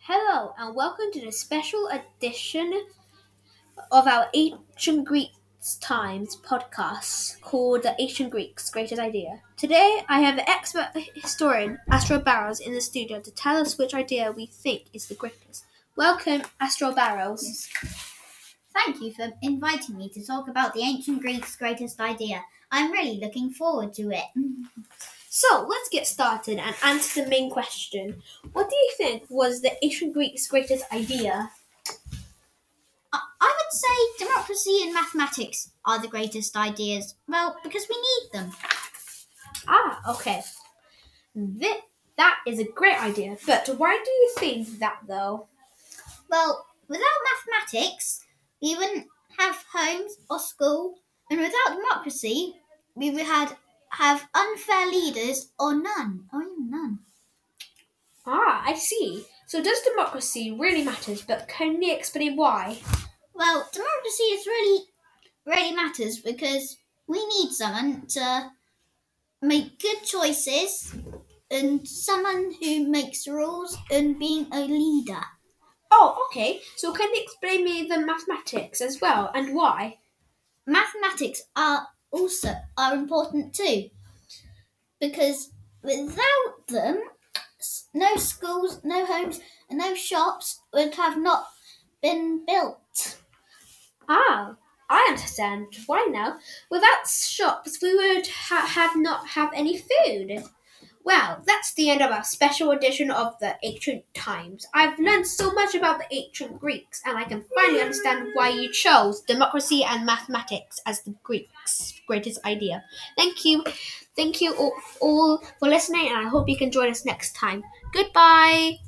Hello and welcome to the special edition of our Ancient Greeks Times podcast called The Ancient Greeks Greatest Idea. Today I have the expert historian Astro Barrows in the studio to tell us which idea we think is the greatest. Welcome, Astro Barrows. Thank you for inviting me to talk about the ancient Greeks' greatest idea. I'm really looking forward to it. So let's get started and answer the main question. What do you think was the ancient Greeks' greatest idea? I would say democracy and mathematics are the greatest ideas. Well, because we need them. Okay. That is a great idea, but why do you think that though? Well, without mathematics, we wouldn't have homes or school, and without democracy, we would have unfair leaders or none, or even none. I see. So does democracy really matters, but can you explain why? Well, democracy is really matters because we need someone to make good choices and someone who makes rules and being a leader. Oh, okay. So can you explain me the mathematics as well and why? Mathematics are important too because without them, no schools, no homes, and no shops would have not been built. I understand. Why now? Without shops, we would not have any food. Well, that's the end of our special edition of the Ancient Times. I've learned so much about the ancient Greeks, and I can finally understand why you chose democracy and mathematics as the Greeks' greatest idea. Thank you. Thank you all for listening, and I hope you can join us next time. Goodbye.